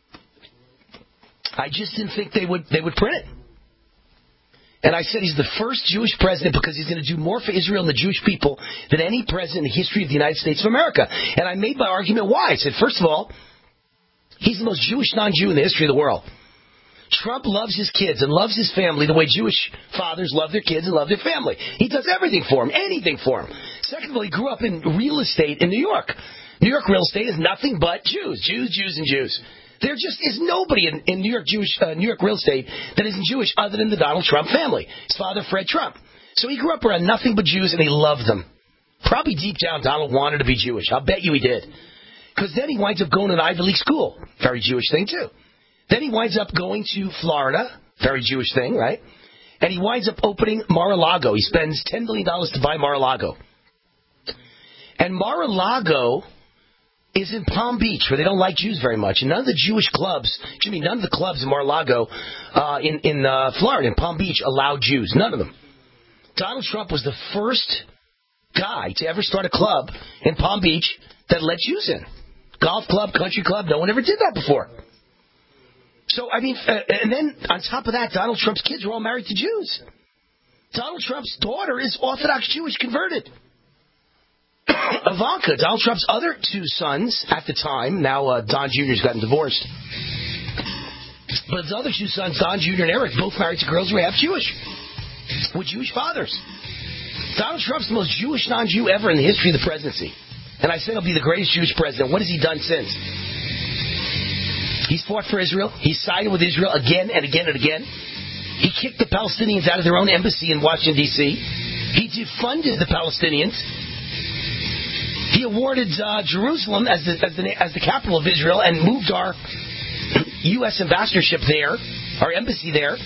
I just didn't think they would print it. And I said he's the first Jewish president because he's going to do more for Israel and the Jewish people than any president in the history of the United States of America. And I made my argument why. I said, first of all, he's the most Jewish non-Jew in the history of the world. Trump loves his kids and loves his family the way Jewish fathers love their kids and love their family. He does everything for them, anything for them. Second of all, he grew up in real estate in New York. New York real estate is nothing but Jews, and Jews. There just is nobody in New York real estate that isn't Jewish other than the Donald Trump family. His father, Fred Trump. So he grew up around nothing but Jews, and he loved them. Probably deep down, Donald wanted to be Jewish. I'll bet you he did. Because then he winds up going to an Ivy League school. Very Jewish thing, too. Then he winds up going to Florida. Very Jewish thing, right? And he winds up opening Mar-a-Lago. He spends $10 million to buy Mar-a-Lago. And Mar-a-Lago is in Palm Beach, where they don't like Jews very much. And none of the Jewish clubs, none of the clubs in Mar-a-Lago in Florida, in Palm Beach, allow Jews. None of them. Donald Trump was the first guy to ever start a club in Palm Beach that let Jews in. Golf club, country club, no one ever did that before. So, and then on top of that, Donald Trump's kids are all married to Jews. Donald Trump's daughter is Orthodox Jewish converted. Ivanka, Donald Trump's other two sons at the time, now Don Jr.'s gotten divorced. But his other two sons, Don Jr. and Eric, both married to girls who are half Jewish, with Jewish fathers. Donald Trump's the most Jewish non-Jew ever in the history of the presidency. And I said he'll be the greatest Jewish president. What has he done since? He's fought for Israel. He's sided with Israel again and again and again. He kicked the Palestinians out of their own embassy in Washington, D.C. He defunded the Palestinians. He awarded Jerusalem as the capital of Israel and moved our U.S. ambassadorship there, our embassy there.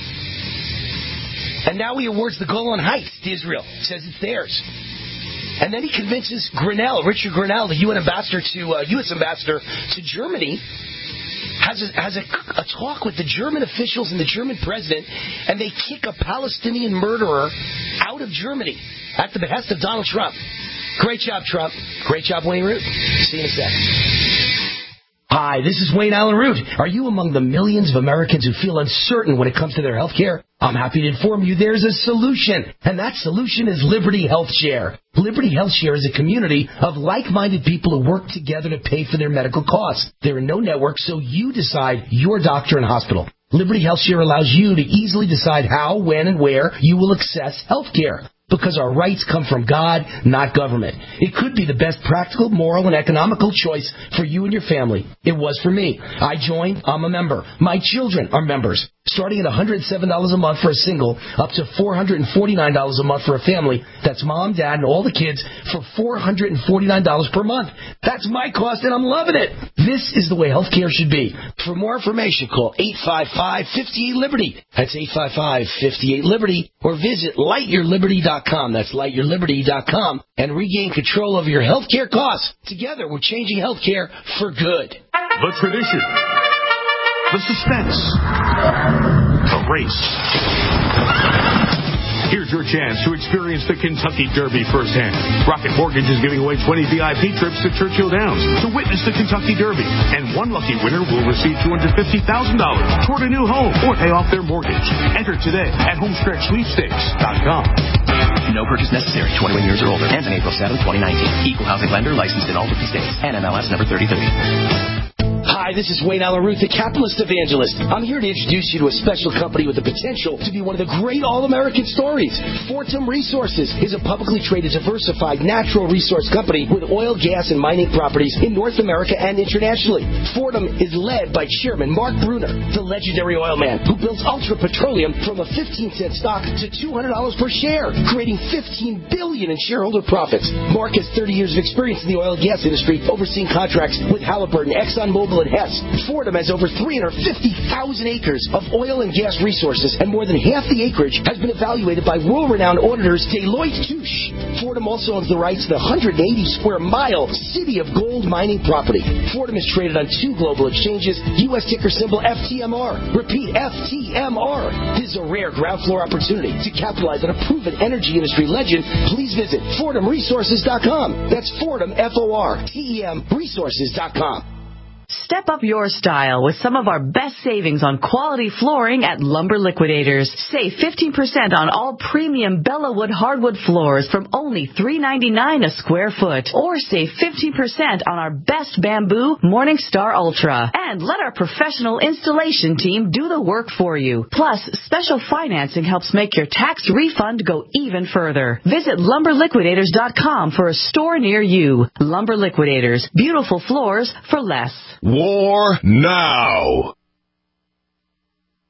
And now he awards the Golan Heights to Israel. Says it's theirs. And then he convinces Richard Grenell, the U.S. ambassador to Germany, has a talk with the German officials and the German president, and they kick a Palestinian murderer out of Germany at the behest of Donald Trump. Great job, Trump. Great job, Wayne Root. See you in a sec. Hi, this is Wayne Allen Root. Are you among the millions of Americans who feel uncertain when it comes to their health care? I'm happy to inform you there's a solution, and that solution is Liberty Health Share. Liberty Health Share is a community of like-minded people who work together to pay for their medical costs. There are no networks, so you decide your doctor and hospital. Liberty Health Share allows you to easily decide how, when, and where you will access health care. Because our rights come from God, not government. It could be the best practical, moral, and economical choice for you and your family. It was for me. I joined. I'm a member. My children are members. Starting at $107 a month for a single, up to $449 a month for a family. That's mom, dad, and all the kids for $449 per month. That's my cost, and I'm loving it. This is the way healthcare should be. For more information, call 855-58-LIBERTY. That's 855-58-LIBERTY. Or visit lightyourliberty.com. That's lightyourliberty.com. And regain control over your healthcare costs. Together, we're changing healthcare for good. The tradition. The suspense. The race. Here's your chance to experience the Kentucky Derby firsthand. Rocket Mortgage is giving away 20 VIP trips to Churchill Downs to witness the Kentucky Derby. And one lucky winner will receive $250,000 toward a new home or pay off their mortgage. Enter today at homestretchsweepstakes.com. No purchase necessary. 21 years or older. Ends on April 7, 2019. Equal housing lender licensed in all 50 states. NMLS number 3030. Hi, this is Wayne Allen Root, the capitalist evangelist. I'm here to introduce you to a special company with the potential to be one of the great all-American stories. Fortum Resources is a publicly traded, diversified natural resource company with oil, gas, and mining properties in North America and internationally. Fortum is led by Chairman Mark Brunner, the legendary oil man who built Ultra Petroleum from a 15-cent stock to $200 per share, creating $15 billion in shareholder profits. Mark has 30 years of experience in the oil and gas industry, overseeing contracts with Halliburton, ExxonMobil, and Hess. Fortum has over 350,000 acres of oil and gas resources, and more than half the acreage has been evaluated by world-renowned auditors Deloitte Touche. Fortum also owns the rights to the 180-square-mile City of Gold mining property. Fortum is traded on 2 global exchanges, U.S. ticker symbol FTMR. Repeat, FTMR. This is a rare ground floor opportunity to capitalize on a proven energy industry legend. Please visit FortumResources.com. That's Fortum, F-O-R-T-E-M, resources.com. Step up your style with some of our best savings on quality flooring at Lumber Liquidators. Save 15% on all premium Bellawood hardwood floors from only $3.99 a square foot. Or save 15% on our best bamboo Morningstar Ultra. And let our professional installation team do the work for you. Plus, special financing helps make your tax refund go even further. Visit LumberLiquidators.com for a store near you. Lumber Liquidators. Beautiful floors for less. War now.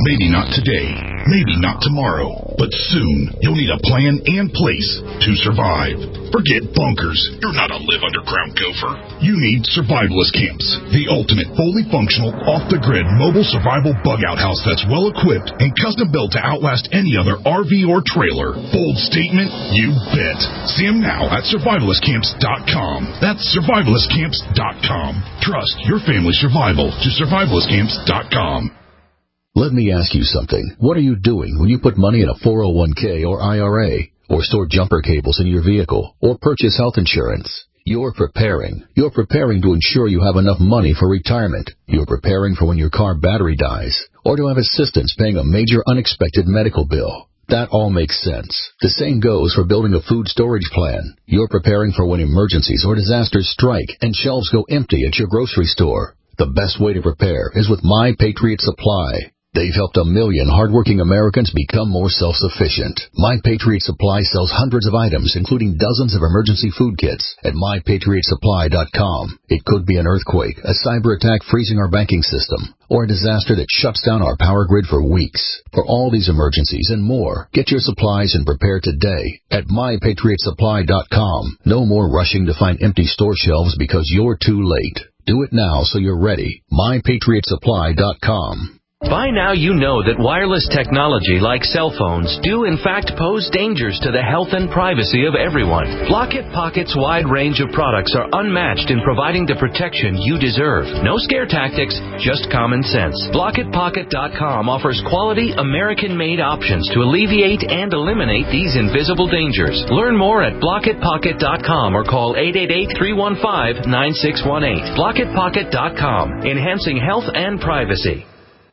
Maybe not today, maybe not tomorrow, but soon you'll need a plan and place to survive. Forget bunkers. You're not a live underground gopher. You need survivalist camps, the ultimate fully functional, off-the-grid mobile survival bug-out house that's well-equipped and custom-built to outlast any other RV or trailer. Bold statement? You bet. See them now at survivalistcamps.com. That's survivalistcamps.com. Trust your family's survival to survivalistcamps.com. Let me ask you something. What are you doing when you put money in a 401k or IRA, or store jumper cables in your vehicle, or purchase health insurance? You're preparing. You're preparing to ensure you have enough money for retirement. You're preparing for when your car battery dies, or to have assistance paying a major unexpected medical bill. That all makes sense. The same goes for building a food storage plan. You're preparing for when emergencies or disasters strike and shelves go empty at your grocery store. The best way to prepare is with My Patriot Supply. They've helped 1 million hardworking Americans become more self-sufficient. My Patriot Supply sells hundreds of items, including dozens of emergency food kits at MyPatriotSupply.com. It could be an earthquake, a cyber attack freezing our banking system, or a disaster that shuts down our power grid for weeks. For all these emergencies and more, get your supplies and prepare today at MyPatriotSupply.com. No more rushing to find empty store shelves because you're too late. Do it now so you're ready. MyPatriotSupply.com. By now you know that wireless technology like cell phones do in fact pose dangers to the health and privacy of everyone. Blockit Pocket's wide range of products are unmatched in providing the protection you deserve. No scare tactics, just common sense. BlockitPocket.com offers quality American-made options to alleviate and eliminate these invisible dangers. Learn more at BlockitPocket.com or call 888-315-9618. BlockitPocket.com, enhancing health and privacy.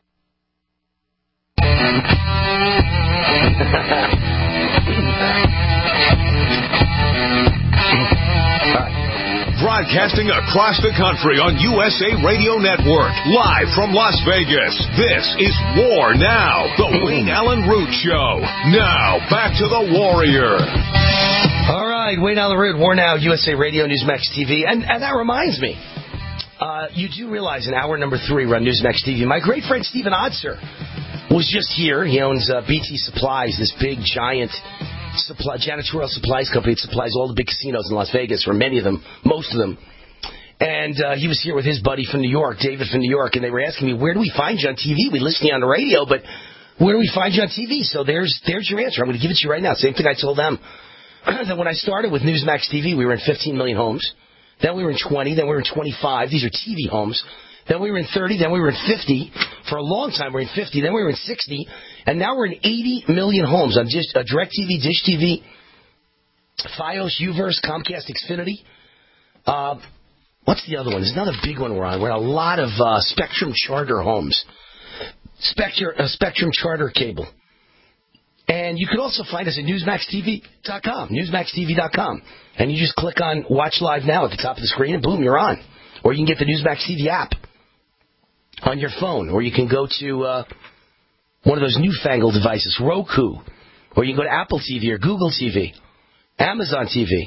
Broadcasting across the country on USA Radio Network, live from Las Vegas. This is War Now, the Wayne Allen Root Show. Now, back to the Warrior. All right, Wayne Allen Root, War Now, USA Radio, Newsmax TV. And that reminds me, you do realize in hour number 3, we're on Newsmax TV. My great friend Stephen Odser was just here. He owns BT Supplies, this big, giant janitorial supplies company that supplies all the big casinos in Las Vegas, or many of them, most of them. And he was here with his buddy from New York, David from New York, and they were asking me, where do we find you on TV? We listen to you on the radio, but where do we find you on TV? So there's your answer. I'm going to give it to you right now. Same thing I told them. That when I started with Newsmax TV, we were in 15 million homes. Then we were in 20. Then we were in 25. These are TV homes. Then we were in 30. Then we were in 50. For a long time, we were in 50. Then we were in 60. And now we're in 80 million homes on just DirecTV, Dish TV, Fios, Uverse, Comcast, Xfinity. What's the other one? There's another big one we're on. We're on a lot of Spectrum Charter homes. Spectrum Charter cable. And you can also find us at NewsmaxTV.com, NewsmaxTV.com. And you just click on Watch Live Now at the top of the screen, and boom, you're on. Or you can get the Newsmax TV app on your phone. Or you can go to one of those newfangled devices, Roku. Or you can go to Apple TV or Google TV, Amazon TV.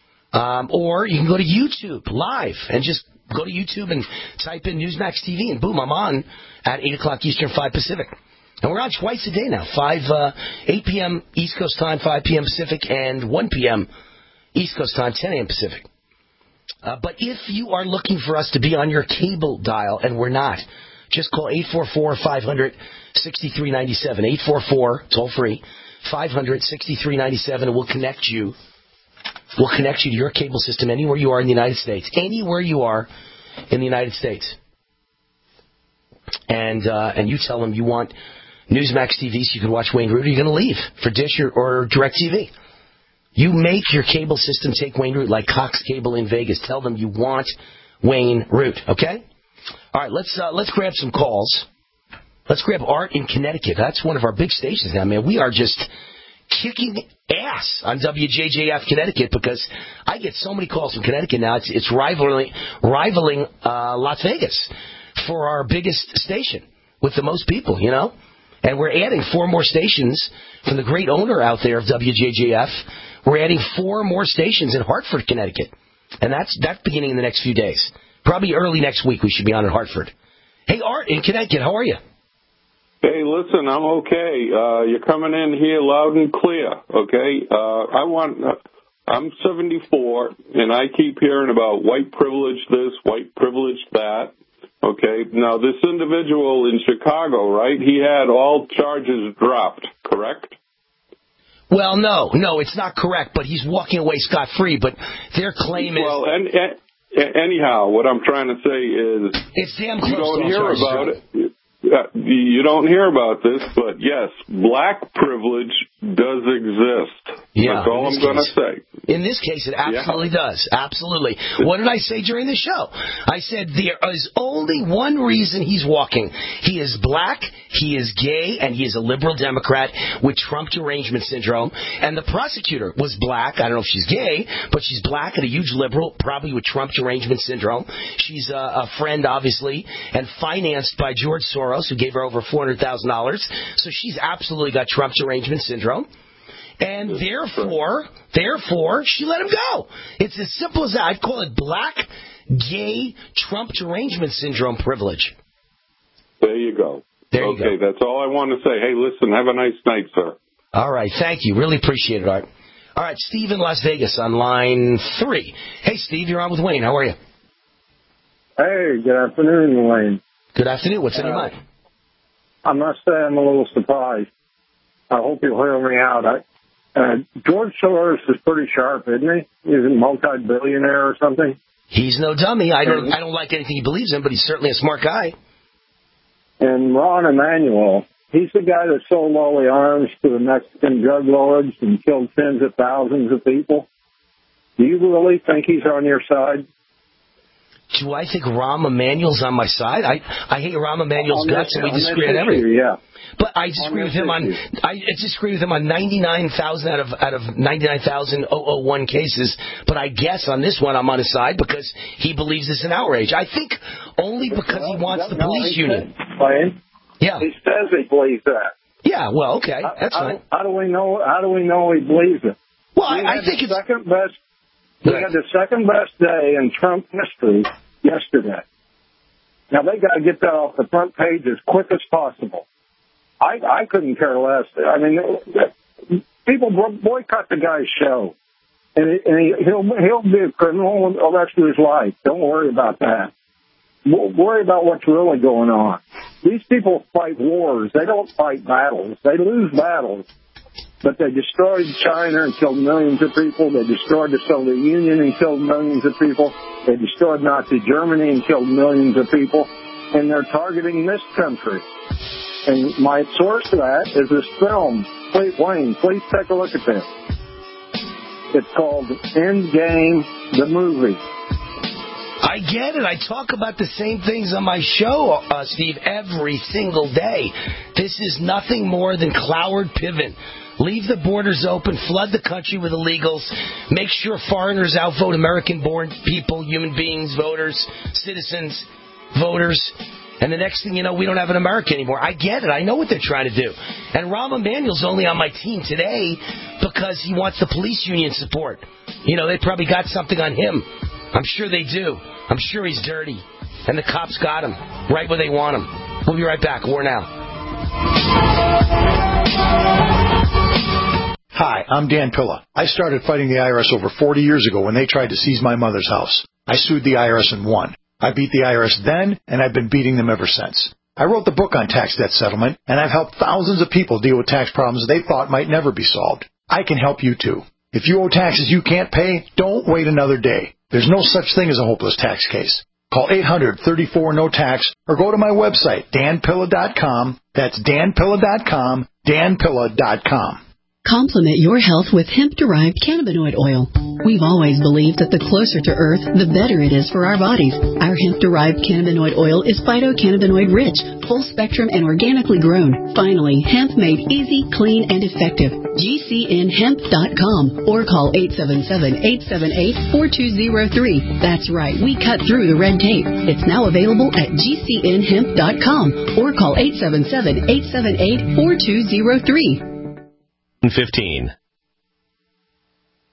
Or you can go to YouTube Live and just go to YouTube and type in Newsmax TV, and boom, I'm on at 8 o'clock Eastern, 5 Pacific. And we're on twice a day now, 8 p.m. East Coast time, 5 p.m. Pacific, and 1 p.m. East Coast time, 10 a.m. Pacific. But if you are looking for us to be on your cable dial, and we're not, just call 844-500-6397. 844, toll free, 500-6397, and we'll connect you. We'll connect you to your cable system anywhere you are in the United States. Anywhere you are in the United States. And you tell them you want Newsmax TV so you can watch Wayne Root, or you're going to leave for Dish or DirecTV. You make your cable system take Wayne Root, like Cox Cable in Vegas. Tell them you want Wayne Root, okay? All right, let's grab some calls. Let's grab Art in Connecticut. That's one of our big stations now, man. We are just kicking ass on WJJF Connecticut because I get so many calls from Connecticut now. It's rivaling Las Vegas for our biggest station with the most people, you know? And we're adding 4 more stations from the great owner out there of WJJF. We're adding 4 more stations in Hartford, Connecticut. And that's beginning in the next few days. Probably early next week we should be on in Hartford. Hey, Art in Connecticut, how are you? Hey, listen, I'm okay. You're coming in here loud and clear, okay? I'm 74, and I keep hearing about white privilege this, white privilege that, okay? Now, this individual in Chicago, right, he had all charges dropped, correct? Well, no, it's not correct, but he's walking away scot-free, but their claim is... Well, anyhow, what I'm trying to say is... It's damn close. You don't hear about it. You don't hear about this, but yes, black privilege does exist. Yeah, that's all I'm going to say. In this case, it absolutely does. Absolutely. What did I say during the show? I said there is only one reason he's walking. He is black, he is gay, and he is a liberal Democrat with Trump derangement syndrome. And the prosecutor was black. I don't know if she's gay, but she's black and a huge liberal, probably with Trump derangement syndrome. She's a friend, obviously, and financed by George Soros, who gave her over $400,000. So she's absolutely got Trump derangement syndrome. And therefore, she let him go. It's as simple as that. I'd call it black, gay, Trump derangement syndrome privilege. There you go. Okay, that's all I want to say. Hey, listen, have a nice night, sir. All right, thank you. Really appreciate it, Art. All right, Steve in Las Vegas on line 3. Hey, Steve, you're on with Wayne. How are you? Hey, good afternoon, Wayne. Good afternoon. What's in your mind? I must say I'm a little surprised. I hope you'll hear me out. George Soros is pretty sharp, isn't he? He's a multi-billionaire or something. He's no dummy. I don't like anything he believes in, but he's certainly a smart guy. And Ron Emanuel, he's the guy that sold all the arms to the Mexican drug lords and killed tens of thousands of people. Do you really think he's on your side? Do I think Rahm Emanuel's on my side? I hate Rahm Emanuel's guts, and we disagree on everything. Yeah. But I disagree with him on 99,000 out of 99,001 cases. But I guess on this one I'm on his side because he believes it's an outrage. I think only because he wants the police union. Yeah. He says he believes that. Yeah. Well, okay, that's fine. How do we know? How do we know he believes it? Well, I think it's second best. We had the second best day in Trump history yesterday. Now, they got to get that off the front page as quick as possible. I couldn't care less. I mean, people boycott the guy's show. And he'll be a criminal the rest of his life. Don't worry about that. Worry about what's really going on. These people fight wars. They don't fight battles. They lose battles. But they destroyed China and killed millions of people. They destroyed the Soviet Union and killed millions of people. They destroyed Nazi Germany and killed millions of people. And they're targeting this country. And my source of that is this film. Wayne, please take a look at this. It's called Endgame, the movie. I get it. I talk about the same things on my show, Steve, every single day. This is nothing more than Cloward Piven. Leave the borders open, flood the country with illegals, make sure foreigners outvote American-born people, human beings, voters, citizens, voters. And the next thing you know, we don't have an America anymore. I get it. I know what they're trying to do. And Rahm Emanuel's only on my team today because he wants the police union support. You know, they probably got something on him. I'm sure they do. I'm sure he's dirty. And the cops got him right where they want him. We'll be right back. War Now. Hi, I'm Dan Pilla. I started fighting the IRS over 40 years ago when they tried to seize my mother's house. I sued the IRS and won. I beat the IRS then, and I've been beating them ever since. I wrote the book on tax debt settlement, and I've helped thousands of people deal with tax problems they thought might never be solved. I can help you too. If you owe taxes you can't pay, don't wait another day. There's no such thing as a hopeless tax case. Call 800-34-NO-TAX or go to my website, danpilla.com. That's danpilla.com, danpilla.com. Complement your health with hemp-derived cannabinoid oil. We've always believed that the closer to Earth, the better it is for our bodies. Our hemp-derived cannabinoid oil is phytocannabinoid-rich, full-spectrum, and organically grown. Finally, hemp made easy, clean, and effective. GCNhemp.com or call 877-878-4203. That's right, we cut through the red tape. It's now available at GCNhemp.com or call 877-878-4203. 15.